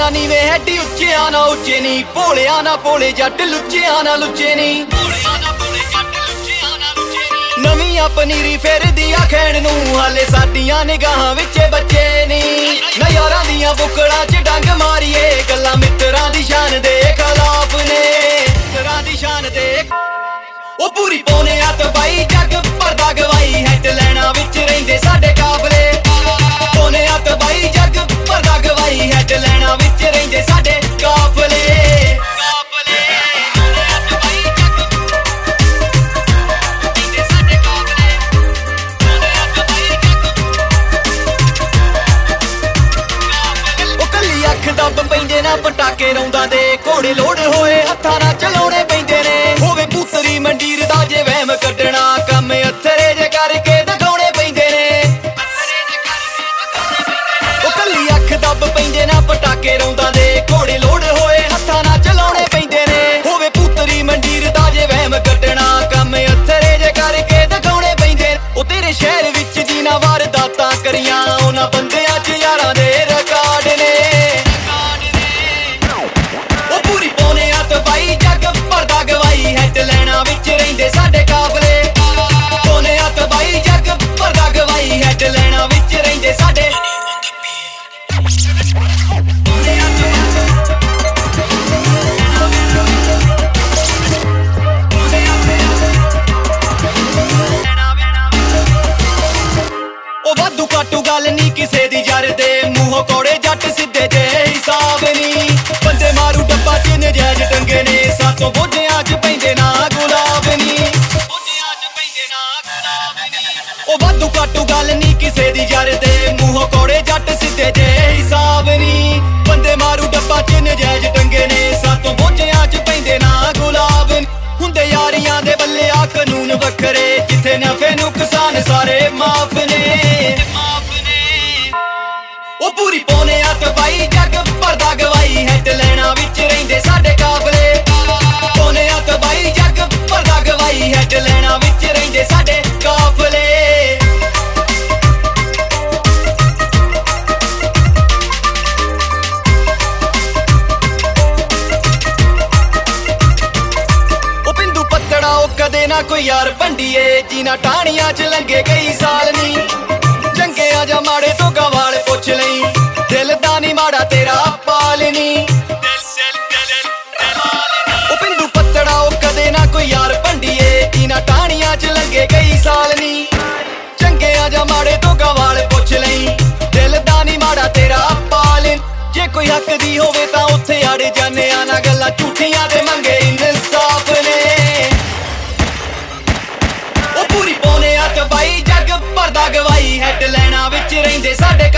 ਚੱਲਦਾ ਨੀਵੇਂ ਹੈਡੀ ਉੱਚਿਆਂ ਨਾ ਉੱਚੇ ਨੀ, ਭੋਲਿਆਂ ਨਾ ਭੋਲੇ ਜੱਟ ਲੁੱਚਿਆਂ ਨਾ ਲੁੱਚੇ ਨੀ। ਨਵੀਆਂ ਪਨੀਰੀ ਫਿਰਦੀ ਆ ਖੈਣ ਨੂੰ, ਹਾਲੇ ਸਾਡੀਆਂ ਨਿਗਾਹਾਂ ਵਿੱਚ ਬੱਚੇ ਨੀ। ਨਜ਼ਾਰਾਂ ਦੀਆਂ ਬੁੱਕੜਾਂ 'ਚ ਡੰਗ ਮਾਰੀਏ, ਗੱਲਾਂ ਮਿੱਤਰਾਂ ਦੀ ਸ਼ਾਨ ਦੇ ਖਿਲਾਫ ਨੇ, ਮਿੱਤਰਾਂ ਦੀ ਸ਼ਾਨ ਦੇ। ਉਹ ਪੂਰੀ ਪਾਉਣੇ ਆ ਤਬਾਈ, ਜੱਗ ਭਰਦਾ ਗਵਾਈ, ਹੈਡਲਾਈਨਾਂ ਵਿੱਚ ਰਹਿੰਦੇ ਸਾਡੇ ਕਾਫਲੇ। ਪਾਉਣੇ ਆ ਤਬਾਈ, ਜੱਗ ਭਰਦਾ ਗਵਾਈ, ਹੈਡਲਾਈਨਾਂ ਵਿੱਚ ਰਹਿੰਦੇ ਸਾਡੇ ਕਾਫਲੇ। ਦੱਬ ਪੈਂਦੇ ਨਾ ਪਟਾਕੇ ਰੌਂਦਾਂ ਦੇ, ਘੋੜੇ ਲੋੜ ਹੋਏ ਹੱਥਾਂ ਨਾਲ ਚਲਾਉਣੇ ਪੈਂਦੇ ਨੇ। ਹੋਵੇ ਪੁੱਤਰੀ ਮੰਡੀਰ ਦਾ ਜੇ ਵਹਿਮ ਕੱਢਣਾ, ਕੰਮ ਅਥਰੇ ਜੇ ਕਰਕੇ ਦਿਖਾਉਣੇ ਪੈਂਦੇ ਨੇ। ਉਹ ਕੱਲੀ ਅੱਖ ਦੱਬ ਪੈਂਦੇ ਨਾ ਪਟਾਕੇ ਰੌਂਦਾਂ ਦੇ, ਘੋੜੇ ਲੋੜ ਹੋਏ ਹੱਥਾਂ ਨਾਲ ਚਲਾਉਣੇ ਪੈਂਦੇ ਨੇ। ਹੋਵੇ ਪੁੱਤਰੀ ਮੰਡੀਰ ਦਾ ਜੇ ਵਹਿਮ ਕੱਢਣਾ, ਕੰਮ ਅਥਰੇ ਜੇ ਕਰਕੇ ਦਿਖਾਉਣੇ ਪੈਂਦੇ। ਉਹ ਤੇਰੇ ਸ਼ਹਿਰ ਵਿੱਚ ਜਿਨ੍ਹਾਂ ਵਾਰਦਾਤਾਂ ਕਰੀਆਂ, ਉਹਨਾਂ ਬੰਦਿਆਂ 'ਚ ਯਾਰਾਂ ਦੇ ਰਿਕਾਰਡ ਨੇ। ਹੈਡਲਾਈਨਾਂ ਵਿੱਚ ਰਹਿੰਦੇ ਸਾਡੇ ਕਾਫਲੇ, ਪਾਉਣੇ ਆ ਤਬਾਈ, ਜੱਗ ਭਰਦਾ ਗਵਾਈ, ਹੈਡਲਾਈਨਾਂ ਵਿੱਚ ਰਹਿੰਦੇ ਸਾਡੇ। ਉਹ ਵਾਧੂ ਕਾਟੂ ਗੱਲ ਨੀ ਕਿਸੇ ਦੀ ਜਰ ਦੇ, ਮੂੰਹੋਂ ਕੌੜੇ ਜੱਟ ਸਿੱਧੇ ਜੇ ਹਿਸਾਬ ਨੀ। ਬੰਦੇ ਮਾਰੂ ਡੱਬਾ 'ਚ ਨਜਾਇਜ਼ ਟੰਗੇ ਨੇ, ਸਾਤੋਂ ਬੋਝਿਆਂ 'ਚ ਪੈਂਦੇ ਨਾ ਗੁਲਾਬ ਨੀ, ਬੋਝਿਆਂ 'ਚ ਪੈਂਦੇ ਨਾ ਗੁਲਾਬ ਨੀ। ਉਹ ਵਾਧੂ ਕਾਟੂ ਗੱਲ ਨੀ ਕਿਸੇ ਦੀ ਜਰ ਦੇ, ਮੂੰਹੋਂ ਕੌੜੇ ਜੱਟ ਸਿੱਧੇ ਜੇ ਹਿਸਾਬ ਨੀ। ਬੰਦੇ ਮਾਰੂ ਡੱਬਾ 'ਚ ਨਜਾਇਜ਼ ਟੰਗੇ ਨੇ, ਸਾਤੋਂ ਬੋਝਿਆਂ 'ਚ ਪੈਂਦੇ ਨਾ ਗੁਲਾਬ ਨੀ। ਹੁੰਦੇ ਯਾਰੀਆਂ ਦੇ ਬੱਲੇ ਆ ਕਾਨੂੰਨ ਵੱਖਰੇ, ਜਿੱਥੇ ਨਫੇ ਨੁਕਸਾਨ ਸਾਰੇ ਮਾਫ ਨੇ। ਉਹ ਪੂਰੀ ਪਾਉਣੇ ਆ ਤਬਾਈ, ਜੱਗ ਭਰਦਾ ਗਵਾਈ, ਹੈਡਲਾਈਨਾਂ ਵਿੱਚ ਰਹਿੰਦੇ ਸਾਡੇ ਕਾਫਲੇ। ਪਾਉਣੇ ਆ ਤਬਾਈ, ਜੱਗ ਭਰਦਾ ਗਵਾਈ, ਹੈਡਲਾਈਨਾਂ ਵਿੱਚ ਰਹਿੰਦੇ ਸਾਡੇ ਕਾਫਲੇ। ਉਹ ਬਿੰਦੂ ਪੱਤੜਾ ਉਹ ਕਦੇ ਨਾ ਕੋਈ ਯਾਰ ਭੰਡੀਏ, ਜਿਨ੍ਹਾਂ ਟਾਹਣੀਆਂ 'ਚ ਲੰਘੇ ਕਈ ਸਾਲ ਨੀ। ਚੰਗਿਆਂ ਜਾਂ ਮਾੜੇ ਤੋਂ ਗਵਾਲ ਪੁੱਛ ਲਈ, ਦਿਲ ਦਾ ਨੀ ਮਾੜਾ ਤੇਰਾ ਪਾਲ ਨੀ। ਉਹ ਬਿੰਦੂ ਪੱਤੜਾ ਉਹ ਕਦੇ ਨਾ ਕੋਈ ਯਾਰ ਭੰਡੀਏ, ਜਿਨ੍ਹਾਂ ਟਾਹਣੀਆਂ 'ਚ ਲੰਘੇ ਕਈ ਸਾਲ ਨੀ। ਚੰਗਿਆਂ ਜਾਂ ਮਾੜੇ ਤੋਂ ਗਵਾਲ ਪੁੱਛ ਲਈ, ਦਿਲ ਦਾ ਨੀ ਮਾੜਾ ਤੇਰਾ ਪਾਲ। ਜੇ ਕੋਈ ਹੱਕ ਦੀ ਹੋਵੇ ਤਾਂ ਉੱਥੇ ਅੜ ਜਾਂਦੇ ਆ, ਨਾ ਗੱਲਾਂ ਝੂਠੀਆਂ ਤੇ ਮੰਗੇ ਇਨਸਾਫ ਨੇ। ਉਹ ਪੂਰੀ ਪਾਉਣੇ ਆ ਤਬਾਈ, ਜੱਗ ਭਰਦਾ ਗਵਾਈ, ਹੈਡਲਾਈਨਾਂ ਵਿੱਚ ਰਹਿੰਦੇ ਸਾਡੇ